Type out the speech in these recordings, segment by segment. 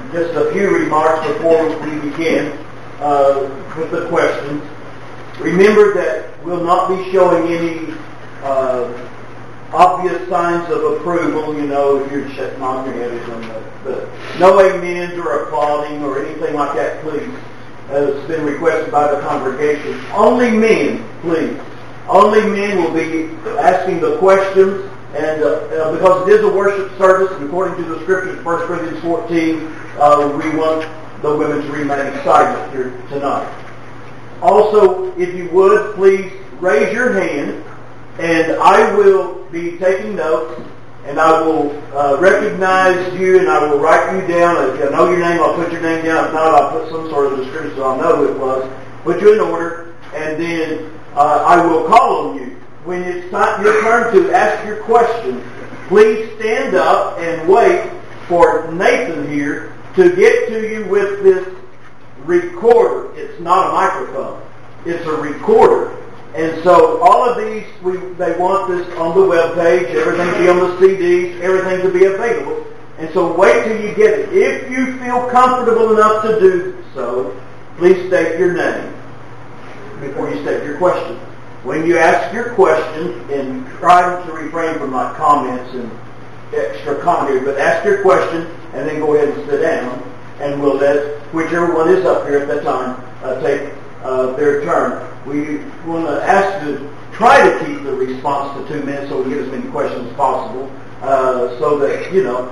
just a few remarks before we begin with the questions. Remember that we'll not be showing any obvious signs of approval, if you're just nodding your head or something. But no amens or applauding or anything like that, please. It's been requested by the congregation. Only men, please. Only men will be asking the questions, and because it is a worship service, and according to the scriptures, 1 Corinthians 14, we want the women to remain silent here tonight. Also, if you would, please raise your hand, and I will be taking notes, and I will recognize you, and I will write you down. If I know your name, I'll put your name down. If not, I'll put some sort of description so I'll know who it was. Put you in order, and then I will call on you. When it's time, your turn to ask your question, please stand up and wait for Nathan here to get to you with this recorder. It's not a microphone. It's a recorder. And so all of these, they want this on the web page, everything to be on the CDs, everything to be available. And so wait till you get it. If you feel comfortable enough to do so, please state your name before you state your question. When you ask your question, and try to refrain from like comments and extra commentary, but ask your question and then go ahead and sit down, and we'll let whichever one is up here at that time take their turn. We want to ask you to try to keep the response to 2 minutes so we get as many questions as possible, so that,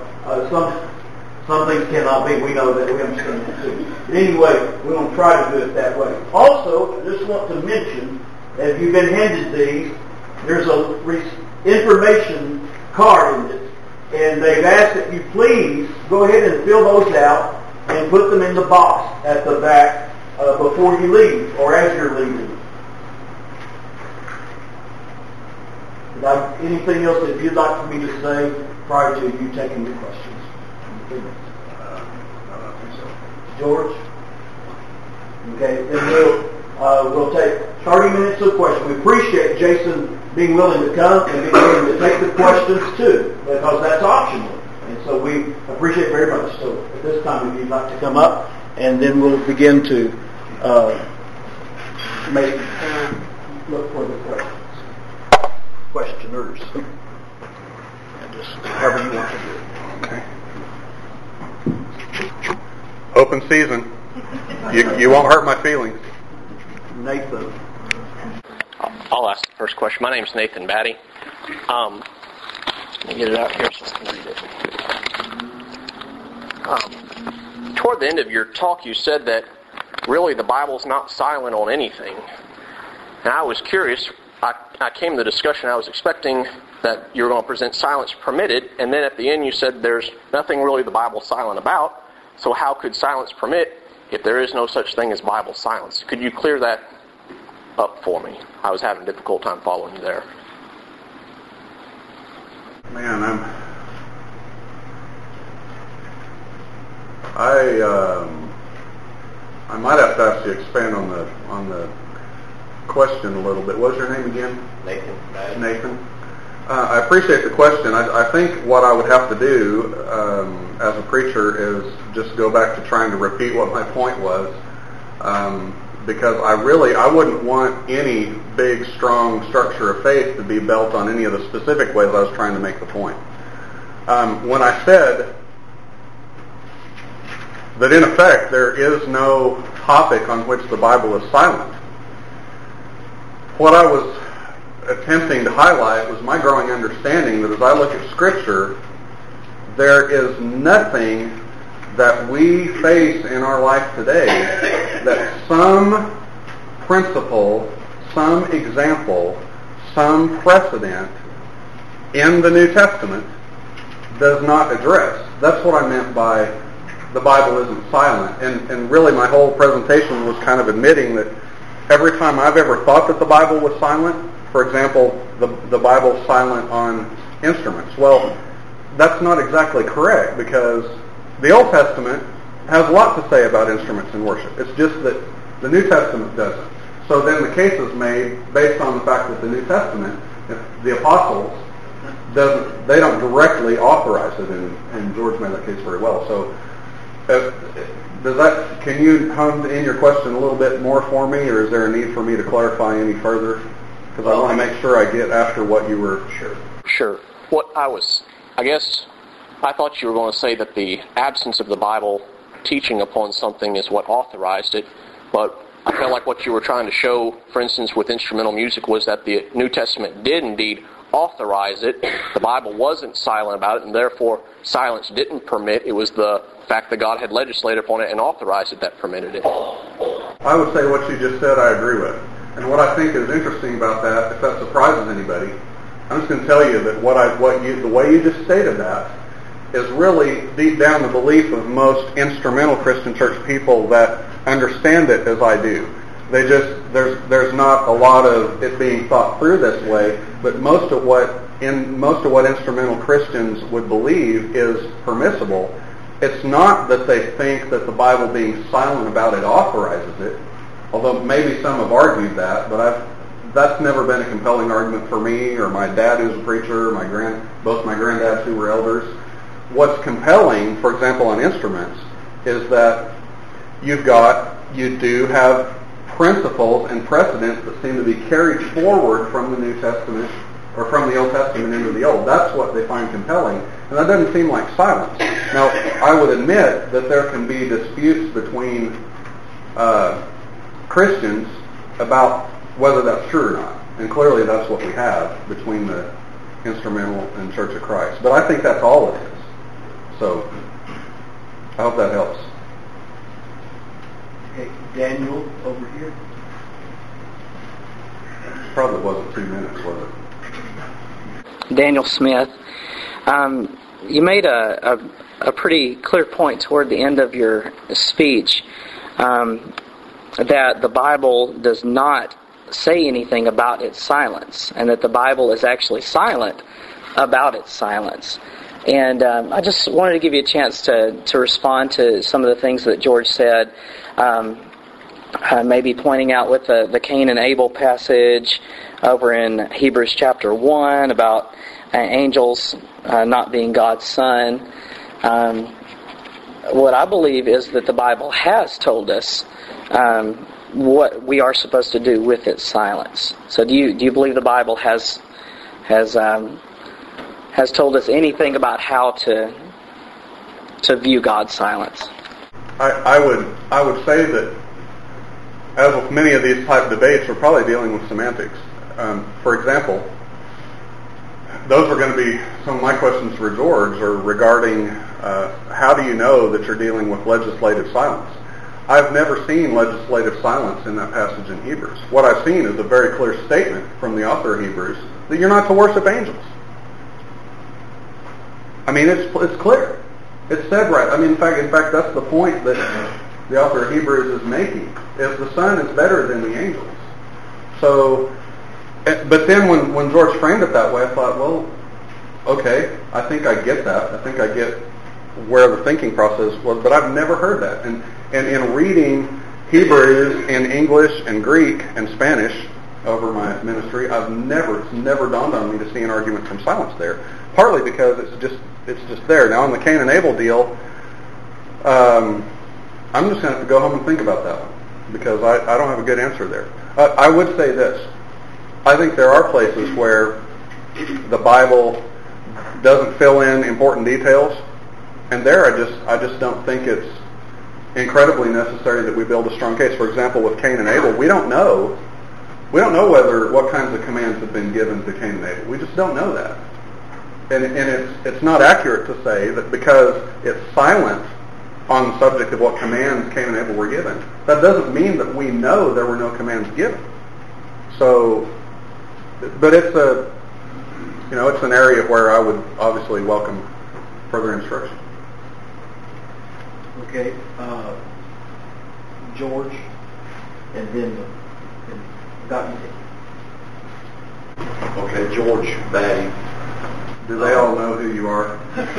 some things cannot be. We know that. We understand that too. But anyway, we want to try to do it that way. Also, I just want to mention, if you've been handed these, there's a information card in it, and they've asked that you please go ahead and fill those out and put them in the box at the back before you leave or as you're leaving. Anything else that you'd like for me to say prior to you taking your questions? I don't think so. George? Okay, then we'll take 30 minutes of questions. We appreciate Jason being willing to come and being willing to take the questions too, because that's optional. And so we appreciate it very much. So at this time, if you'd like to come up, and then we'll begin to look for the questions. Questioners. And just however you want to do it. Okay. Open season. You won't hurt my feelings. Nathan. I'll ask the first question. My name's Nathan Batty. Let me get it out here so I can read it. Toward the end of your talk, you said that really the Bible's not silent on anything. And I was curious. I came to the discussion, I was expecting that you were going to present silence permitted, and then at the end you said there's nothing really the Bible's silent about, so how could silence permit if there is no such thing as Bible silence? Could you clear that up for me? I was having a difficult time following you there. Man, I might have to ask you to expand on the question a little bit. What was your name again? Nathan. I appreciate the question. I think what I would have to do as a preacher is just go back to trying to repeat what my point was, because I wouldn't want any big, strong structure of faith to be built on any of the specific ways I was trying to make the point. When I said that in effect there is no topic on which the Bible is silent, what I was attempting to highlight was my growing understanding that as I look at Scripture, there is nothing that we face in our life today that some principle, some example, some precedent in the New Testament does not address. That's what I meant by the Bible isn't silent. And really my whole presentation was kind of admitting that every time I've ever thought that the Bible was silent, for example, the Bible's silent on instruments. Well, that's not exactly correct, because the Old Testament has a lot to say about instruments in worship. It's just that the New Testament doesn't. So then the case is made based on the fact that the New Testament, the apostles, they don't directly authorize it, and George made that case very well. So Can you hone in your question a little bit more for me, or is there a need for me to clarify any further? Because I want to make sure I get after what you were... Sure. I thought you were going to say that the absence of the Bible teaching upon something is what authorized it, but I felt like what you were trying to show, for instance, with instrumental music, was that the New Testament did indeed authorize it. The Bible wasn't silent about it, and therefore silence didn't permit. It was the fact that God had legislated upon it and authorized it that permitted it. I would say what you just said I agree with. And what I think is interesting about that, if that surprises anybody, I'm just going to tell you that the way you just stated that is really deep down the belief of most instrumental Christian church people that understand it as I do. There's not a lot of it being thought through this way, but most of what instrumental Christians would believe is permissible. It's not that they think that the Bible being silent about it authorizes it, although maybe some have argued that, but that's never been a compelling argument for me or my dad who's a preacher, both my granddads who were elders. What's compelling, for example, on instruments, is that you do have principles and precedents that seem to be carried forward from the New Testament or from the Old Testament into the Old. That's what they find compelling. And that doesn't seem like silence. Now, I would admit that there can be disputes between Christians about whether that's true or not. And clearly that's what we have between the instrumental and Church of Christ. But I think that's all it is. So, I hope that helps. Okay, Daniel, over here. Probably wasn't 2 minutes, was it? Daniel Smith. You made a pretty clear point toward the end of your speech that the Bible does not say anything about its silence, and that the Bible is actually silent about its silence. And I just wanted to give you a chance to respond to some of the things that George said, maybe pointing out with the Cain and Abel passage over in Hebrews chapter 1 about angels not being God's son. What I believe is that the Bible has told us what we are supposed to do with its silence. So do you believe the Bible has told us anything about how to view God's silence? I would say that, as with many of these type of debates, we're probably dealing with semantics. For example, those are going to be some of my questions for George, are regarding how do you know that you're dealing with legislative silence? I've never seen legislative silence in that passage in Hebrews. What I've seen is a very clear statement from the author of Hebrews that you're not to worship angels. I mean, it's clear. It's said right. I mean, in fact, that's the point that the author of Hebrews is making, is the Son is better than the angels. So, but then when George framed it that way, I thought, well, okay, I think I get that. I think I get where the thinking process was, but I've never heard that. And in reading Hebrews in English and Greek and Spanish over my ministry, it's never dawned on me to see an argument from silence there. Partly because it's just there. Now on the Cain and Abel deal, I'm just going to have to go home and think about that one, because I don't have a good answer there. I would say this. I think there are places where the Bible doesn't fill in important details, and there I just don't think it's incredibly necessary that we build a strong case. For example, with Cain and Abel, we don't know what kinds of commands have been given to Cain and Abel. We just don't know that. And it's not accurate to say that because it's silent on the subject of what commands Cain and Abel were given, that doesn't mean that we know there were no commands given. So, but it's an area where I would obviously welcome further instruction. Okay, George, and then Dr. Okay, George Batty. Do they all know who you are?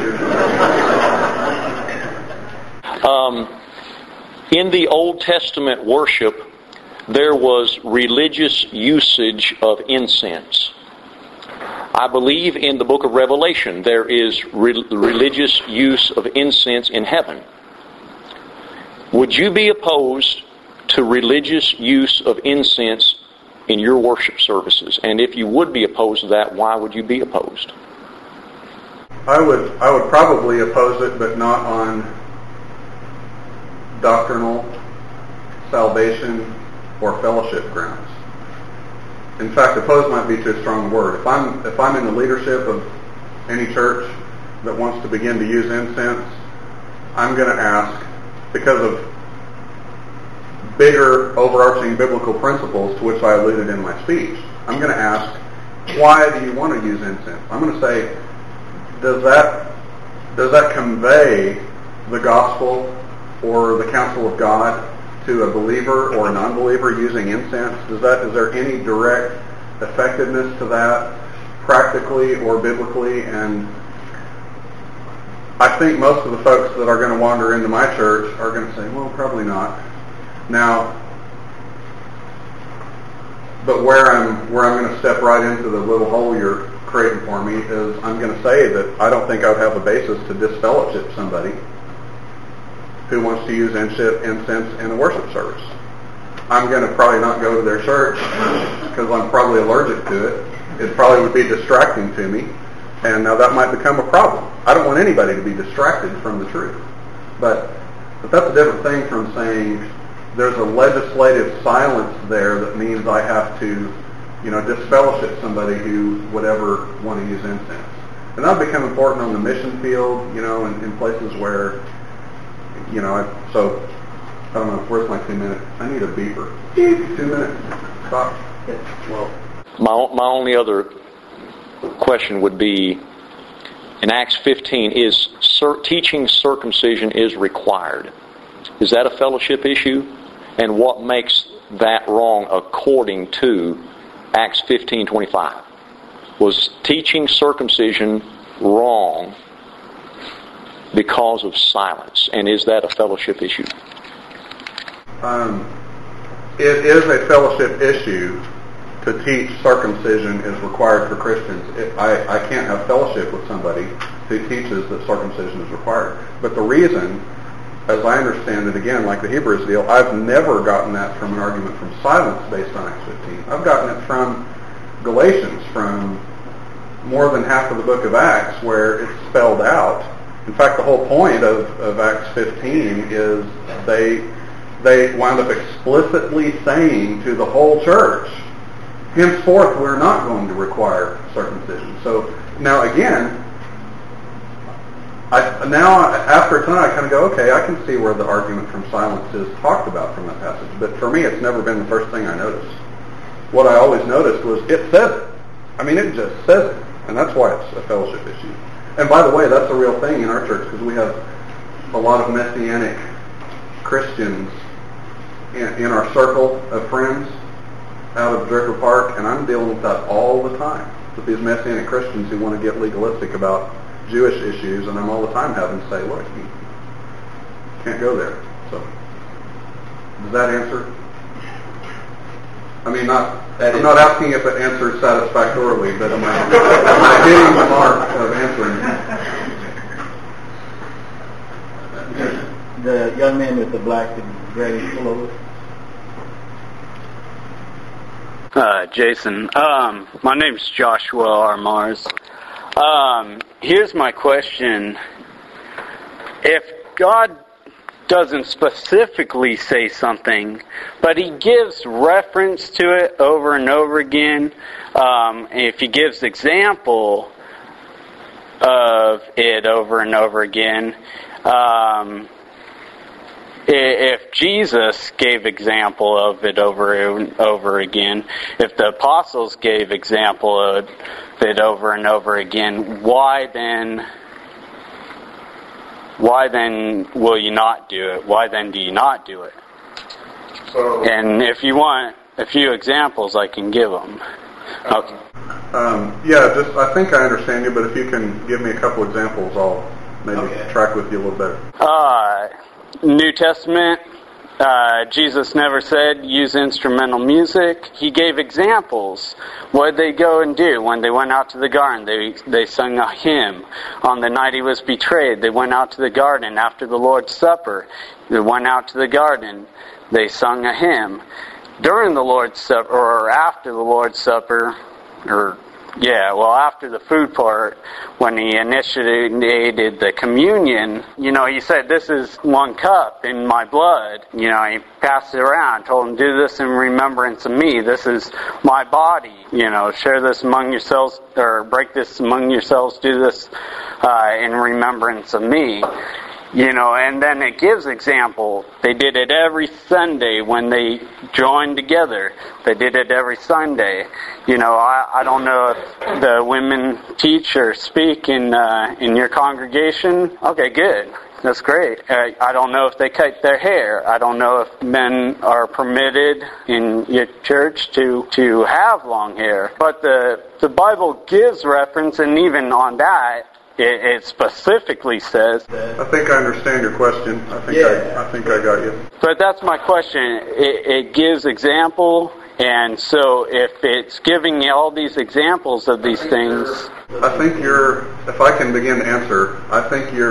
In the Old Testament worship, there was religious usage of incense. I believe in the book of Revelation there is religious use of incense in heaven. would you be opposed to religious use of incense in your worship services? And if you would be opposed to that, why would you be opposed? I would probably oppose it, but not on doctrinal, salvation, or fellowship grounds. In fact, oppose might be too strong a word. If I'm in the leadership of any church that wants to begin to use incense, I'm going to ask, because of bigger overarching biblical principles to which I alluded in my speech, I'm going to ask, why do you want to use incense? I'm going to say, does that convey the gospel or the counsel of God to a believer or a non-believer using incense? Is there any direct effectiveness to that, practically or biblically? And I think most of the folks that are going to wander into my church are going to say, well, probably not. Now, but where I'm going to step right into the little hole you're creating for me is I'm going to say that I don't think I would have a basis to disfellowship somebody who wants to use incense in a worship service. I'm going to probably not go to their church because I'm probably allergic to it. It probably would be distracting to me, and now that might become a problem. I don't want anybody to be distracted from the truth. But that's a different thing from saying there's a legislative silence there that means I have to, disfellowship somebody who would ever want to use incense. And that'll become important on the mission field, in places where, so, I don't know, where's my 2 minutes? I need a beeper. 2 minutes. Stop. Well, my only other question would be, in Acts 15, is teaching circumcision is required. Is that a fellowship issue? And what makes that wrong according to Acts 15:25? Was teaching circumcision wrong because of silence? And is that a fellowship issue? It is a fellowship issue to teach circumcision is required for Christians. I can't have fellowship with somebody who teaches that circumcision is required. But the reason, as I understand it, again, like the Hebrews deal, I've never gotten that from an argument from silence based on Acts 15. I've gotten it from Galatians, from more than half of the book of Acts, where it's spelled out. In fact, the whole point of Acts 15 is they wound up explicitly saying to the whole church, henceforth we're not going to require circumcision. So now again, after tonight, I kind of go, okay, I can see where the argument from silence is talked about from that passage. But for me, it's never been the first thing I noticed. What I always noticed was it says it. I mean, it just says it. And that's why it's a fellowship issue. And by the way, that's a real thing in our church because we have a lot of Messianic Christians in our circle of friends out of Draco Park, and I'm dealing with that all the time, with these Messianic Christians who want to get legalistic about Jewish issues, and I'm all the time having to say, look, you can't go there. So, does that answer? I mean, I'm not asking if it answers satisfactorily, but am I hitting the mark of answering? The young man with the black and gray pullover. Jason, my name's Joshua R. Mars. Here's my question. If God doesn't specifically say something, but He gives reference to it over and over again, if He gives example of it over and over again, if Jesus gave example of it over and over again, if the apostles gave example of it over and over again, why then will you not do it? Why then do you not do it? So, and if you want a few examples, I can give them. Okay. I think I understand you, but if you can give me a couple examples, I'll maybe track with you a little better. New Testament, Jesus never said use instrumental music. He gave examples. What did they go and do when they went out to the garden? They sung a hymn. On the night he was betrayed, they went out to the garden after the Lord's Supper. They went out to the garden. They sung a hymn. During the Lord's Supper, or after the Lord's Supper, after the food part, when he initiated the communion, he said, this is 1 cup in my blood. He passed it around, told them, do this in remembrance of me. This is my body. Share this among yourselves, or break this among yourselves. Do this in remembrance of me. And then it gives example. They did it every Sunday when they joined together. They did it every Sunday. I don't know if the women teach or speak in your congregation. Okay, good. That's great. I don't know if they cut their hair. I don't know if men are permitted in your church to have long hair. But the Bible gives reference, and even on that, it specifically says. I think I understand your question. I think I got you. But that's my question. It gives example, and so if it's giving you all these examples of these things, I think if I can begin to answer, I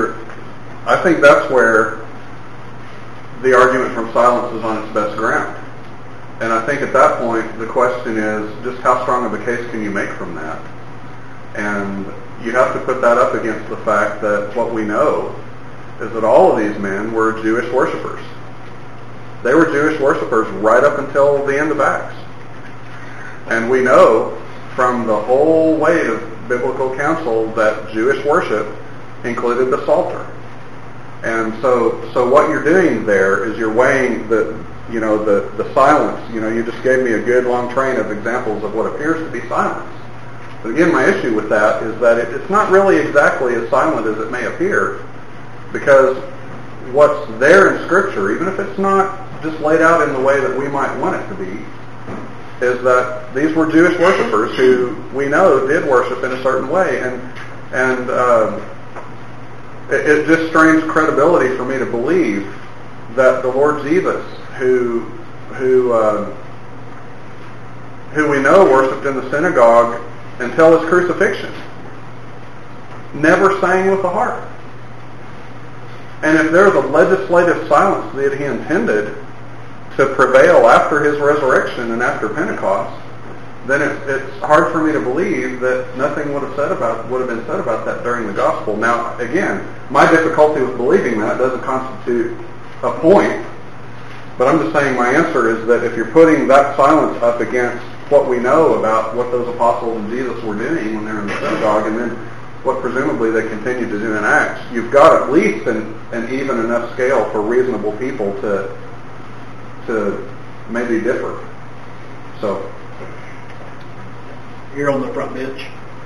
think that's where the argument from silence is on its best ground. And I think at that point the question is just how strong of a case can you make from that? And you have to put that up against the fact that what we know is that all of these men were Jewish worshipers. They were Jewish worshipers right up until the end of Acts. And we know from the whole weight of biblical counsel that Jewish worship included the Psalter. And so what you're doing there is you're weighing the silence. You just gave me a good long train of examples of what appears to be silence. But again, my issue with that is that it's not really exactly as silent as it may appear, because what's there in Scripture, even if it's not just laid out in the way that we might want it to be, is that these were Jewish worshipers who we know did worship in a certain way, and it just strains credibility for me to believe that the Lord Jesus, who we know worshipped in the synagogue until his crucifixion, never sang with the harp. And if there's a legislative silence that he intended to prevail after his resurrection and after Pentecost, then it's hard for me to believe that nothing would have been said about that during the gospel. Now, again, my difficulty with believing that doesn't constitute a point, but I'm just saying my answer is that if you're putting that silence up against what we know about what those apostles and Jesus were doing when they were in the synagogue, and then what presumably they continued to do in Acts, you've got at least an even enough scale for reasonable people to maybe differ. So, here on the front bench.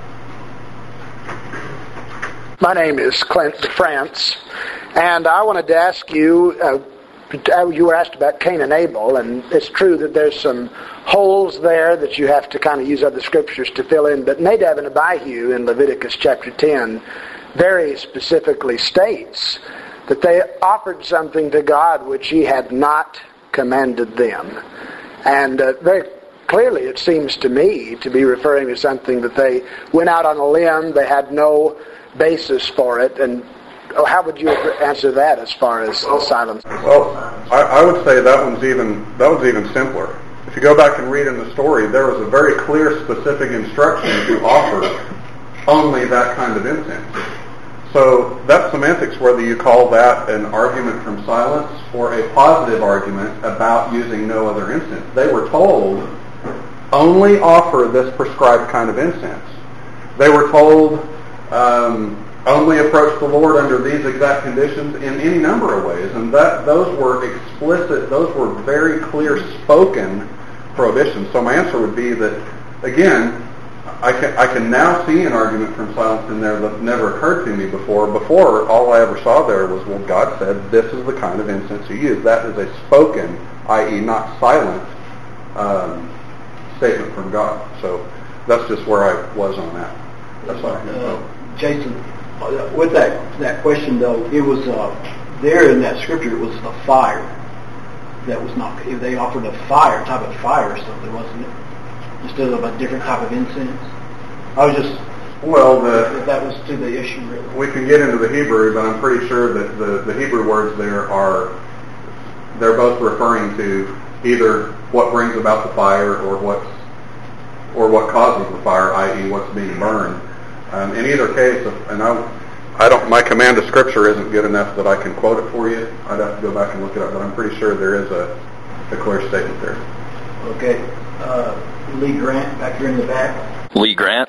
My name is Clint DeFrance, and I wanted to ask you, you were asked about Cain and Abel, and it's true that there's some holes there that you have to kind of use other scriptures to fill in, but Nadab and Abihu in Leviticus chapter 10 very specifically states that they offered something to God which he had not commanded them. And very clearly it seems to me to be referring to something that they went out on a limb, they had no basis for it, and how would you answer that as far as silence? Well, I would say that one's even simpler. If you go back and read in the story, there was a very clear, specific instruction to offer only that kind of incense. So that's semantics, whether you call that an argument from silence or a positive argument about using no other incense. They were told, only offer this prescribed kind of incense. They were told, only approach the Lord under these exact conditions in any number of ways. And those were explicit, those were very clear spoken prohibitions. So my answer would be that, again, I can now see an argument from silence in there that never occurred to me before. Before, all I ever saw there was, well, God said this is the kind of incense you use. That is a spoken, i.e. not silent, statement from God. So that's just where I was on that. That's all I know. Jason, with that question though, it was there in that scripture, it was the fire. that was not, if they offered a type of fire or something, wasn't it? Instead of a different type of incense. I was just, if that was to the issue really. We can get into the Hebrew, but I'm pretty sure that the Hebrew words there they're both referring to either what brings about the fire or what causes the fire, i.e. what's being burned. In either case, my command of Scripture isn't good enough that I can quote it for you. I'd have to go back and look it up, but I'm pretty sure there is a clear statement there. Okay. Lee Grant, back here in the back. Lee Grant.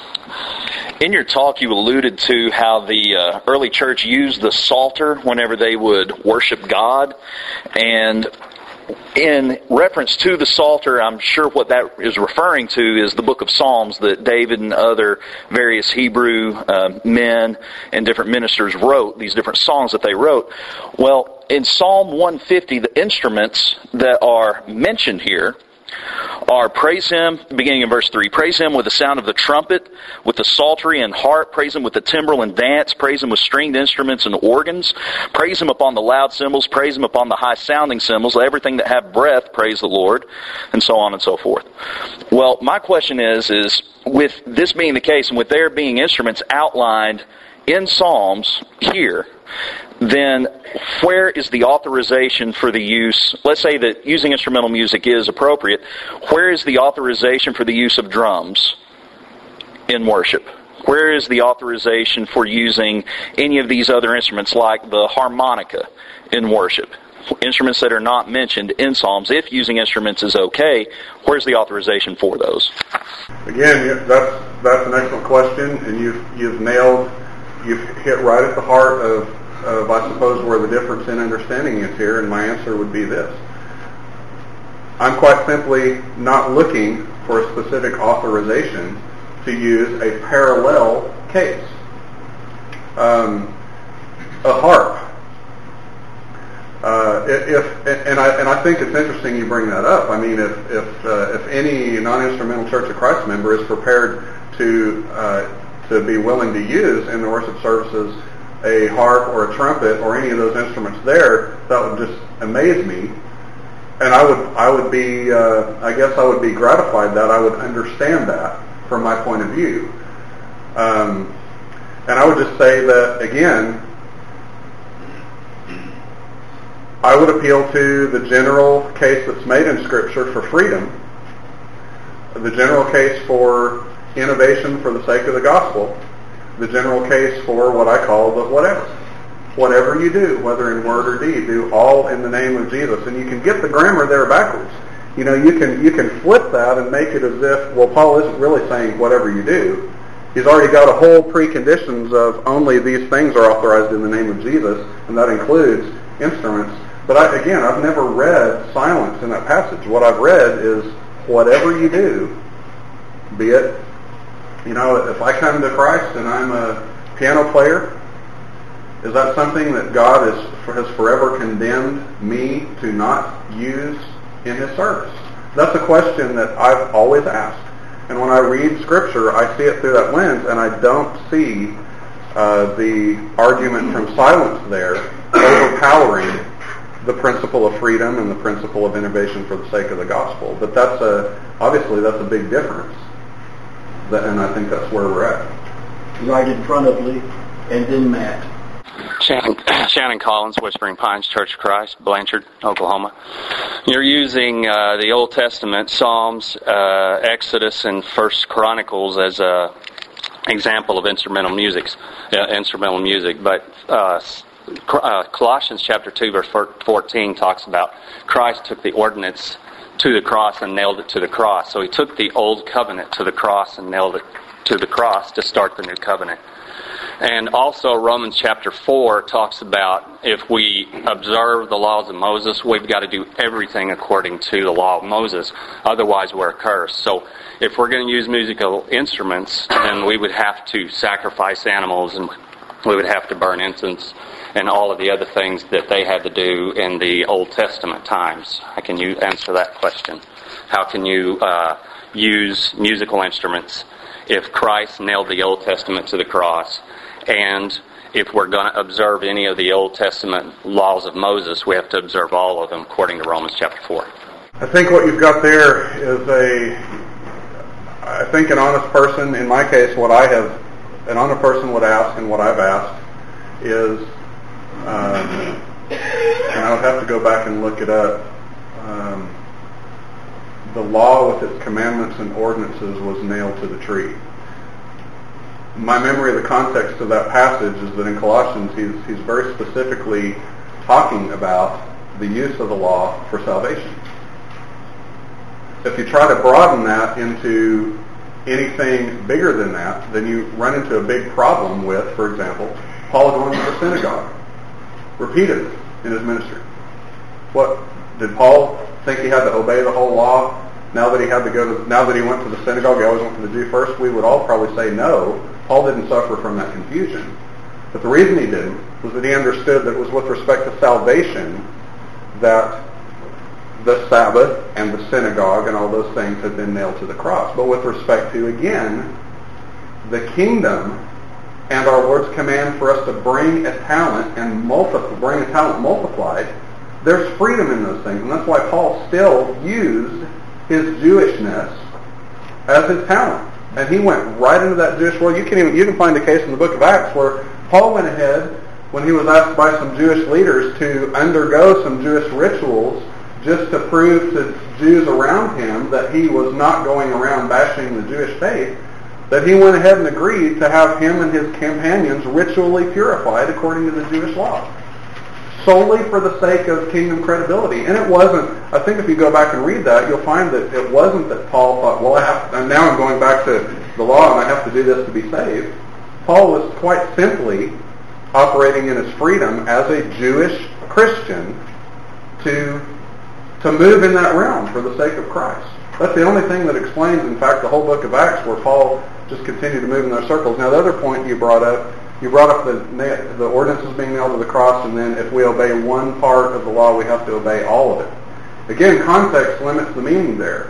In your talk, you alluded to how the early church used the Psalter whenever they would worship God. And in reference to the Psalter, I'm sure what that is referring to is the book of Psalms that David and other various Hebrew men and different ministers wrote, these different songs that they wrote. Well, in Psalm 150, the instruments that are mentioned here are praise Him, beginning in verse 3, praise Him with the sound of the trumpet, with the psaltery and harp, praise Him with the timbrel and dance, praise Him with stringed instruments and organs, praise Him upon the loud cymbals, praise Him upon the high sounding cymbals, everything that have breath, praise the Lord, and so on and so forth. Well, my question is with this being the case, and with there being instruments outlined in Psalms here, then where is the authorization for the use, let's say that using instrumental music is appropriate, where is the authorization for the use of drums in worship? Where is the authorization for using any of these other instruments like the harmonica in worship? Instruments that are not mentioned in Psalms, if using instruments is okay, where's the authorization for those? Again, that's an excellent question, and you've hit right at the heart of I suppose where the difference in understanding is here, and my answer would be this. I'm quite simply not looking for a specific authorization to use a parallel case. A harp. I think it's interesting you bring that up. I mean, if any non-instrumental Church of Christ member is prepared to be willing to use in the worship services a harp or a trumpet or any of those instruments there, that would just amaze me. And I would be gratified that I would understand that from my point of view. And I would just say that, again, I would appeal to the general case that's made in Scripture for freedom, the general case for innovation for the sake of the gospel, the general case for what I call the whatever. Whatever you do, whether in word or deed, do all in the name of Jesus. And you can get the grammar there backwards. You know, you can flip that and make it as if, well, Paul isn't really saying whatever you do. He's already got a whole preconditions of only these things are authorized in the name of Jesus, and that includes instruments. But I've never read silence in that passage. What I've read is whatever you do, be it, you know, if I come to Christ and I'm a piano player, is that something that God has forever condemned me to not use in His service? That's a question that I've always asked. And when I read Scripture, I see it through that lens, and I don't see the argument from silence there overpowering the principle of freedom and the principle of innovation for the sake of the gospel. But obviously that's a big difference. And I think that's where we're at. Right in front of Lee, and then Matt. Shannon Collins, Whispering Pines Church of Christ, Blanchard, Oklahoma. You're using the Old Testament, Psalms, Exodus, and First Chronicles as a example of instrumental music. But Colossians chapter 2, verse 14 talks about Christ took the ordinance to the cross and nailed it to the cross. So He took the old covenant to the cross and nailed it to the cross to start the new covenant. And also Romans chapter 4 talks about if we observe the laws of Moses, we've got to do everything according to the law of Moses. Otherwise we're cursed. So if we're going to use musical instruments, then we would have to sacrifice animals and we would have to burn incense and all of the other things that they had to do in the Old Testament times. How can you answer that question? How can you use musical instruments if Christ nailed the Old Testament to the cross and if we're going to observe any of the Old Testament laws of Moses, we have to observe all of them according to Romans chapter 4. I think what you've got there is I think an honest person, in my case, an honest person would ask, and what I've asked is, and I would have to go back and look it up, the law with its commandments and ordinances was nailed to the tree. My memory of the context of that passage is that in Colossians he's very specifically talking about the use of the law for salvation. If you try to broaden that into anything bigger than that, then you run into a big problem with, for example, Paul going to the synagogue repeatedly in his ministry. What did Paul think he had to obey the whole law? Now that he went to the synagogue, he always went to the Jew first. We would all probably say no. Paul didn't suffer from that confusion. But the reason he didn't was that he understood that it was with respect to salvation that the Sabbath and the synagogue and all those things had been nailed to the cross. But with respect to, again, the kingdom and our Lord's command for us to bring a talent multiplied, there's freedom in those things. And that's why Paul still used his Jewishness as his talent. And he went right into that Jewish world. You can find a case in the book of Acts where Paul went ahead, when he was asked by some Jewish leaders to undergo some Jewish rituals just to prove to Jews around him that he was not going around bashing the Jewish faith, that he went ahead and agreed to have him and his companions ritually purified according to the Jewish law, solely for the sake of kingdom credibility. And it wasn't, I think if you go back and read that, you'll find that it wasn't that Paul thought, well, now I'm going back to the law and I have to do this to be saved. Paul was quite simply operating in his freedom as a Jewish Christian to move in that realm for the sake of Christ. That's the only thing that explains, in fact, the whole book of Acts, where Paul just continued to move in those circles. Now, the other point you brought up the ordinances being nailed to the cross, and then if we obey one part of the law, we have to obey all of it. Again, context limits the meaning there.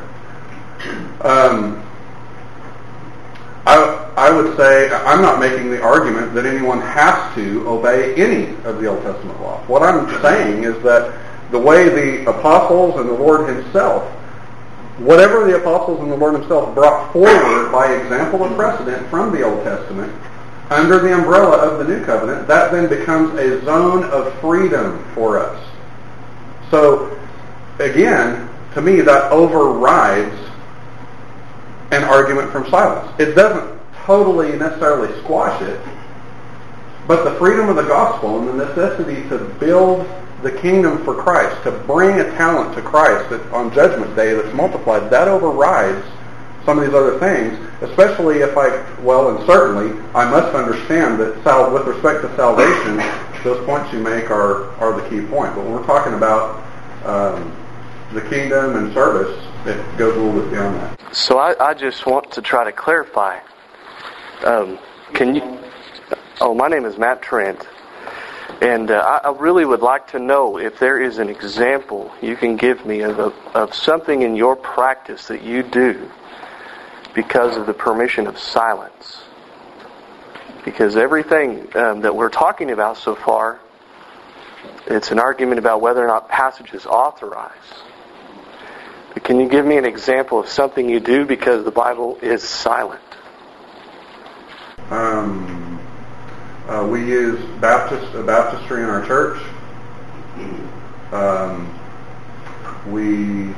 I would say I'm not making the argument that anyone has to obey any of the Old Testament law. What I'm saying is that the way the apostles and the Lord himself, whatever the apostles and the Lord himself brought forward by example and precedent from the Old Testament, under the umbrella of the New Covenant, that then becomes a zone of freedom for us. So, again, to me, that overrides an argument from silence. It doesn't totally necessarily squash it, but the freedom of the gospel and the necessity to build the kingdom for Christ, to bring a talent to Christ on Judgment Day that's multiplied, that overrides some of these other things, especially and certainly, I must understand that with respect to salvation, those points you make are the key point. But when we're talking about the kingdom and service, it goes a little bit beyond that. So I just want to try to clarify. My name is Matt Trent, and I really would like to know if there is an example you can give me of something in your practice that you do because of the permission of silence. Because everything that we're talking about so far, it's an argument about whether or not passages authorize. But can you give me an example of something you do because the Bible is silent? We use baptistry in our church. We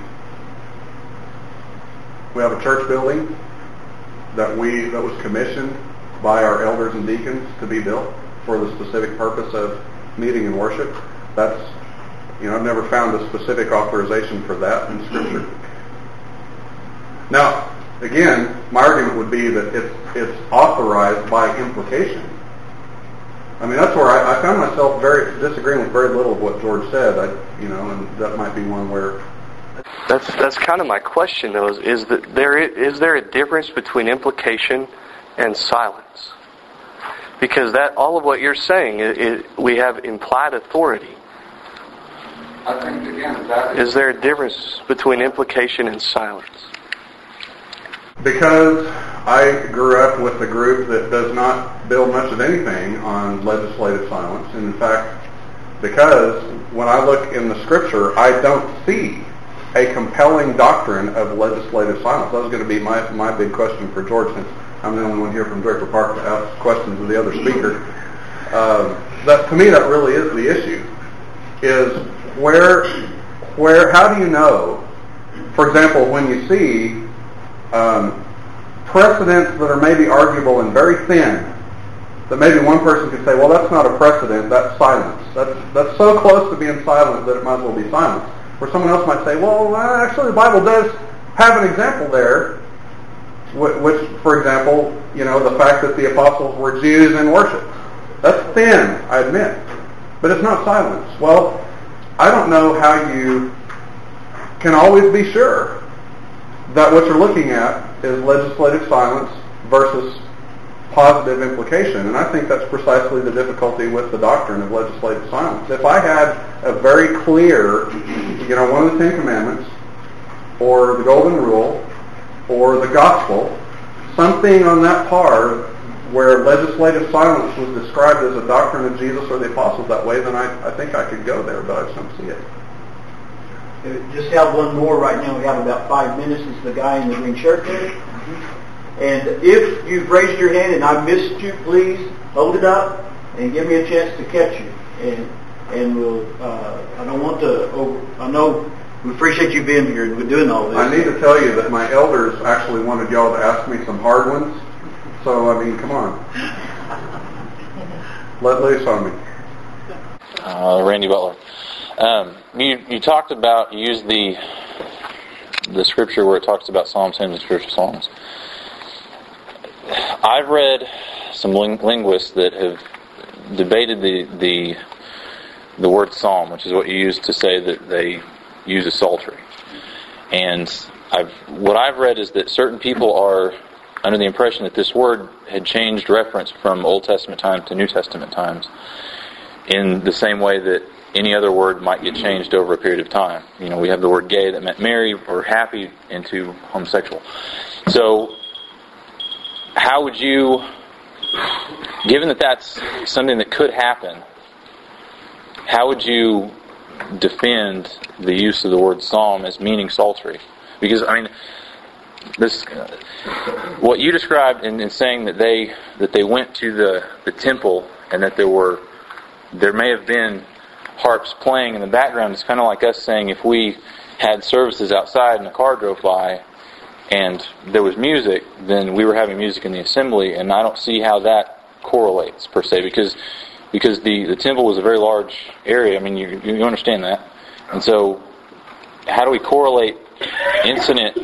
have a church building that was commissioned by our elders and deacons to be built for the specific purpose of meeting and worship. That's, I've never found a specific authorization for that in Scripture. Now, again, my argument would be that it's authorized by implication. I mean, that's where I found myself disagreeing with very little of what George said. And that might be one where. That's kind of my question, though. Is there a difference between implication and silence? Because all of what you're saying, we have implied authority. I think again is there a difference between implication and silence? Because I grew up with a group that does not build much of anything on legislative silence. And in fact, because when I look in the Scripture, I don't see a compelling doctrine of legislative silence. That was going to be my big question for George, since I'm the only one here from Draper Park to ask questions of the other speaker. That, to me, that really is the issue. Is where how do you know, for example, when you see precedents that are maybe arguable and very thin, that maybe one person could say, well, that's not a precedent, that's silence. That's so close to being silent that it might as well be silence. Where someone else might say, well, actually the Bible does have an example there, which, for example, the fact that the apostles were Jews in worship. That's thin, I admit, but it's not silence. Well, I don't know how you can always be sure that what you're looking at is legislative silence versus positive implication. And I think that's precisely the difficulty with the doctrine of legislative silence. If I had a very clear, one of the Ten Commandments, or the Golden Rule, or the Gospel, something on that par where legislative silence was described as a doctrine of Jesus or the apostles that way, then I think I could go there, but I just don't see it. Just have one more right now. We have about 5 minutes. It's the guy in the green shirt there. And if you've raised your hand and I missed you, please hold it up and give me a chance to catch you. And we'll. I don't want to. I know we appreciate you being here and we're doing all this. I need to tell you that my elders actually wanted y'all to ask me some hard ones. So I mean, come on, let loose on me. Randy Butler. You talked about, you used the scripture where it talks about psalms, hymns, and spiritual songs. I've read some linguists that have debated the word psalm, which is what you use to say that they use a psaltery. And what I've read is that certain people are under the impression that this word had changed reference from Old Testament times to New Testament times, in the same way that any other word might get changed over a period of time. We have the word gay that meant merry or happy into homosexual. So, how would you, given that that's something that could happen, how would you defend the use of the word psalm as meaning psaltery? Because, what you described in saying that they went to the temple and that there may have been harps playing in the background, is kind of like us saying if we had services outside and a car drove by and there was music, then we were having music in the assembly, and I don't see how that correlates per se, because the temple was a very large area. You understand that. And so how do we correlate incident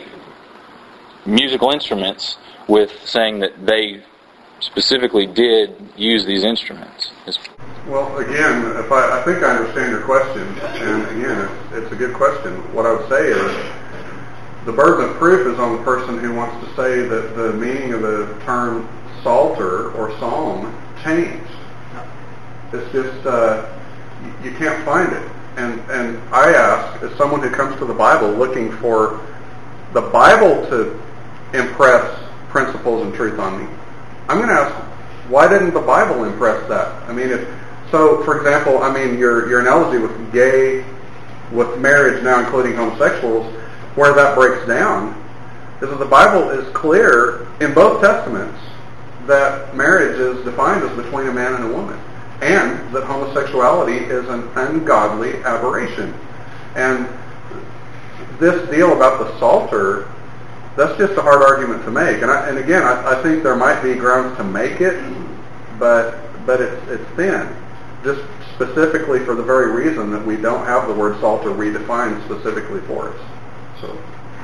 musical instruments with saying that they specifically did use these instruments? Well, again, I think I understand your question, and again, it's a good question. What I would say is the burden of proof is on the person who wants to say that the meaning of the term psalter or psalm changed. It's just, you can't find it. And I ask, as someone who comes to the Bible looking for the Bible to impress principles and truth on me, I'm going to ask, why didn't the Bible impress that? So, for example, your analogy with gay, with marriage now including homosexuals, where that breaks down is that the Bible is clear in both Testaments that marriage is defined as between a man and a woman, and that homosexuality is an ungodly aberration. And this deal about the psalter, that's just a hard argument to make. And again, I think there might be grounds to make it, but it's thin. Just specifically for the very reason that we don't have the word psalter redefined specifically for us. So,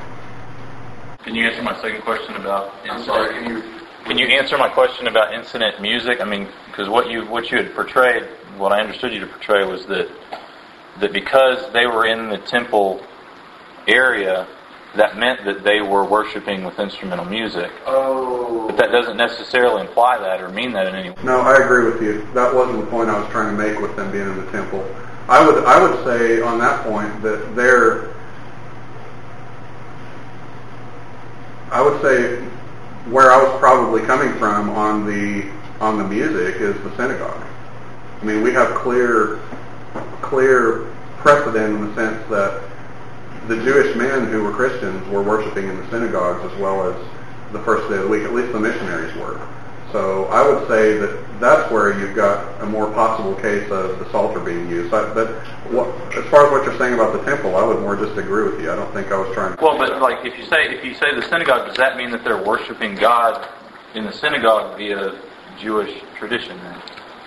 can you answer my second question about? Can you answer my question about incident music? Because what you had portrayed, what I understood you to portray was that because they were in the temple area, that meant that they were worshiping with instrumental music. Oh. But that doesn't necessarily imply that or mean that in any way. No, I agree with you. That wasn't the point I was trying to make with them being in the temple. I would say on that point that where I was probably coming from on the music is the synagogue. I mean, we have clear precedent in the sense that the Jewish men who were Christians were worshiping in the synagogues as well as the first day of the week. At least the missionaries were. So I would say that that's where you've got a more possible case of the Psalter being used. But as far as what you're saying about the temple, I would more just agree with you. I don't think I was trying to... Well, but like if you say the synagogue, does that mean that they're worshiping God in the synagogue via Jewish tradition then?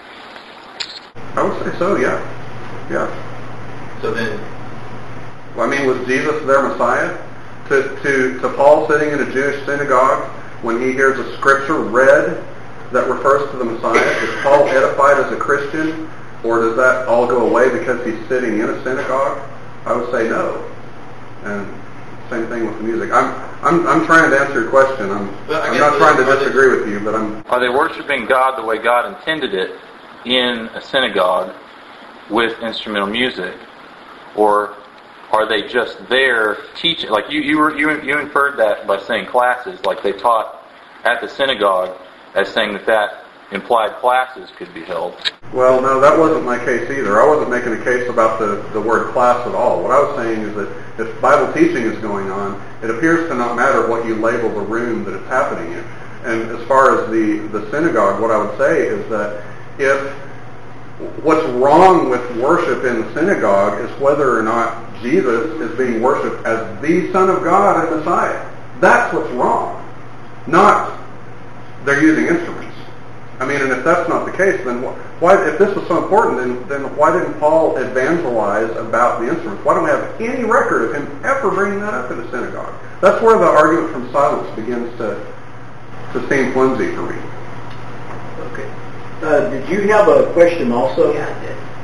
I would say so, yeah. Yeah. So then... Well, I mean, was Jesus their Messiah? To Paul sitting in a Jewish synagogue, when he hears a scripture read that refers to the Messiah, is Paul edified as a Christian, or does that all go away because he's sitting in a synagogue? I would say no. And same thing with the music. I'm trying to answer your question. I'm not trying to disagree with you, but Are they worshiping God the way God intended it in a synagogue with instrumental music, or are they just there teaching? Like you inferred that by saying classes, like they taught at the synagogue, as saying that implied classes could be held. Well, no, that wasn't my case either. I wasn't making a case about the word class at all. What I was saying is that if Bible teaching is going on, it appears to not matter what you label the room that it's happening in. And as far as the synagogue, what I would say is that if what's wrong with worship in the synagogue is whether or not Jesus is being worshipped as the Son of God and Messiah. That's what's wrong. Not they're using instruments. I mean, and if that's not the case, then why? If this was so important, then why didn't Paul evangelize about the instruments? Why don't we have any record of him ever bringing that up in the synagogue? That's where the argument from silence begins to seem flimsy for me. Okay. Did you have a question also? Yeah, I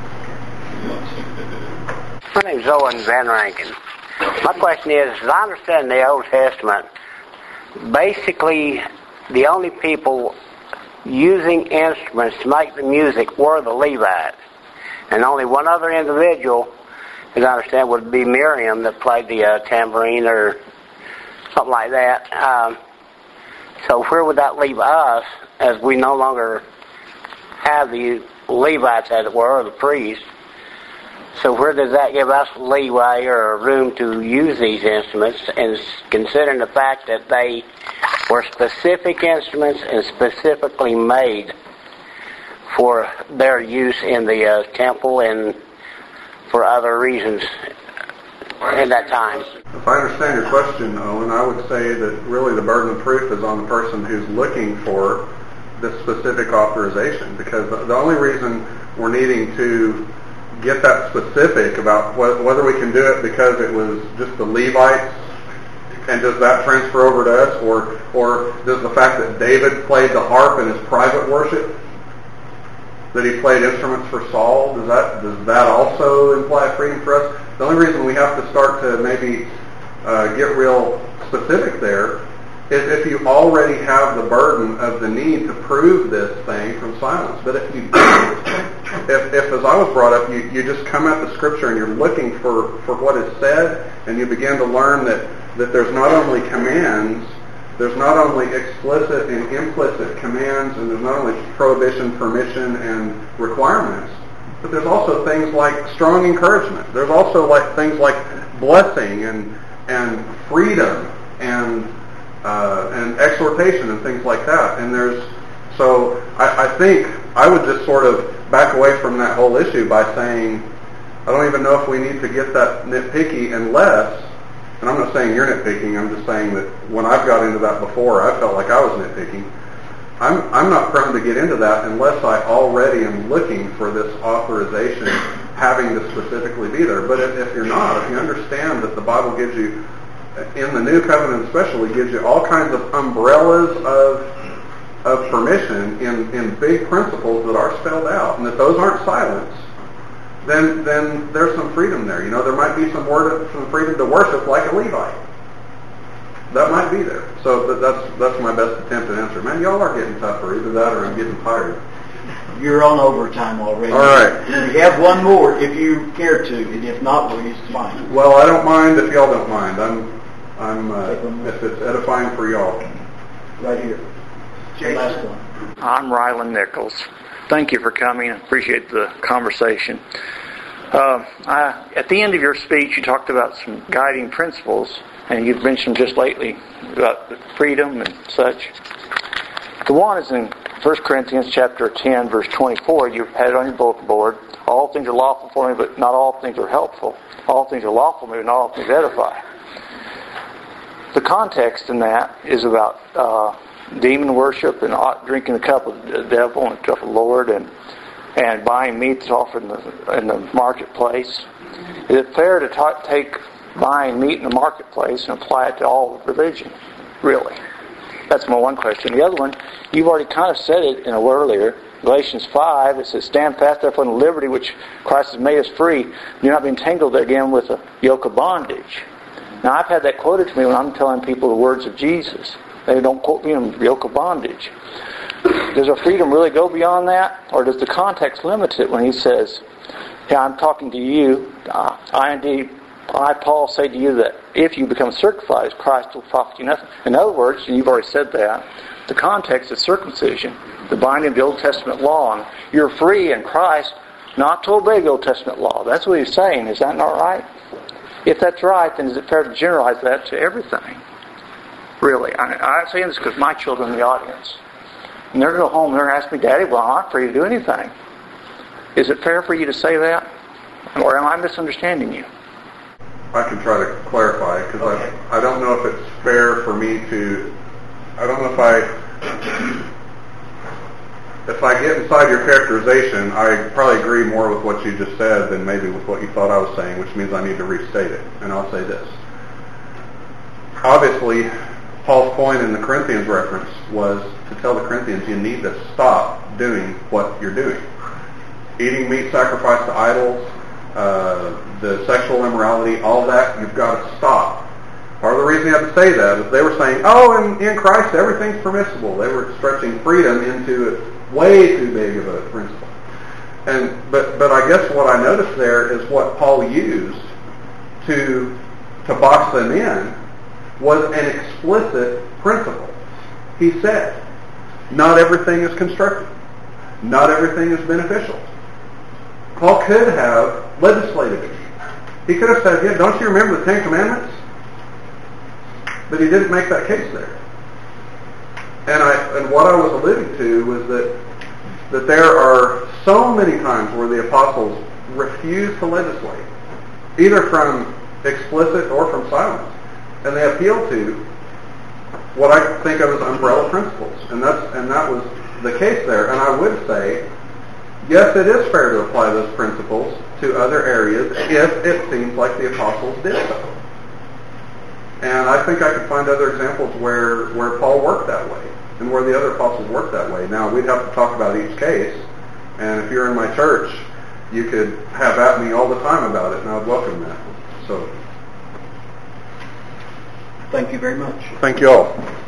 did. My name's Owen Van Rankin. My question is, as I understand the Old Testament, basically the only people using instruments to make the music were the Levites. And only one other individual, as I understand, would be Miriam that played the tambourine or something like that. So where would that leave us, as we no longer have the Levites, as it were, or the priests? So where does that give us leeway or room to use these instruments, and considering the fact that they were specific instruments and specifically made for their use in the temple and for other reasons in that time? If I understand your question, Owen, I would say that really the burden of proof is on the person who's looking for this specific authorization, because the only reason we're needing to get that specific about whether we can do it because it was just the Levites, and does that transfer over to us, or does the fact that David played the harp in his private worship, that he played instruments for Saul, does that also imply freedom for us? The only reason we have to start to maybe get real specific there is if you already have the burden of the need to prove this thing from silence. But if you don't, if as I was brought up, you just come at the Scripture and you're looking for what is said, and you begin to learn that there's not only commands, there's not only explicit and implicit commands, and there's not only prohibition, permission, and requirements, but there's also things like strong encouragement. There's also things like blessing and freedom and exhortation and things like that. And so I think I would just sort of back away from that whole issue by saying I don't even know if we need to get that nitpicky unless, and I'm not saying you're nitpicking, I'm just saying that when I've got into that before, I felt like I was nitpicking. I'm not prone to get into that unless I already am looking for this authorization having to specifically be there. But if you're not, if you understand that the Bible gives you, in the New Covenant especially, gives you all kinds of umbrellas of permission in big principles that are spelled out, and that those aren't silence, then there's some freedom there. You know, there might be some freedom to worship like a Levite. That might be there. So that's my best attempt at answer. Man, y'all are getting tougher. Either that or I'm getting tired. You're on overtime already. All right. We have one more if you care to, and if not, we'll use fine. Well, I don't mind if y'all don't mind. I'm if it's edifying for y'all. right here. The last one. I'm Ryland Nichols. Thank you for coming. I appreciate the conversation. At the end of your speech, you talked about some guiding principles, and you've mentioned just lately about freedom and such. The one is in 1 Corinthians chapter 10, verse 24. You've had it on your bulletin board. All things are lawful for me, but not all things are helpful. All things are lawful for me, but not all things edify. The context in that is about demon worship and drinking the cup of the devil and the cup of the Lord and buying meat that's offered in the marketplace. Is it fair to take buying meat in the marketplace and apply it to all religion? Really? That's my one question. The other one, you've already kind of said it earlier. Galatians 5, it says, "Stand fast therefore in the liberty which Christ has made us free. Do not be entangled again with a yoke of bondage." Now, I've had that quoted to me when I'm telling people the words of Jesus. They don't quote me on yoke of bondage. Does our freedom really go beyond that? Or does the context limit it when he says, "Yeah, I'm talking to you. I, Paul, say to you that if you become circumcised, Christ will profit you nothing." In other words, and you've already said that, the context is circumcision, the binding of the Old Testament law. And you're free in Christ not to obey the Old Testament law. That's what he's saying. Is that not right? If that's right, then is it fair to generalize that to everything? Really. I'm saying this because my children are in the audience. And they're going to go home and they're going to ask me, "Daddy, well, I'm not free to do anything." Is it fair for you to say that? Or am I misunderstanding you? I can try to clarify, because I don't know if it's fair for me to... I don't know if I get inside your characterization, I probably agree more with what you just said than maybe with what you thought I was saying, which means I need to restate it. And I'll say this. Obviously, Paul's point in the Corinthians reference was to tell the Corinthians, you need to stop doing what you're doing. Eating meat sacrificed to idols, the sexual immorality, all that, you've got to stop. Part of the reason you have to say that is they were saying, in Christ everything's permissible. They were stretching freedom into way too big of a principle. But I guess what I noticed there is what Paul used to box them in was an explicit principle. He said, not everything is constructive. Not everything is beneficial. Paul could have legislated it. He could have said, don't you remember the Ten Commandments? But he didn't make that case there. And what I was alluding to was that there are so many times where the apostles refuse to legislate, either from explicit or from silence. And they appeal to what I think of as umbrella principles. And that was the case there. And I would say, yes, it is fair to apply those principles to other areas if it seems like the apostles did so. And I think I could find other examples where Paul worked that way and where the other apostles worked that way. Now, we'd have to talk about each case. And if you're in my church, you could have at me all the time about it, and I would welcome that. So, thank you very much. Thank you all.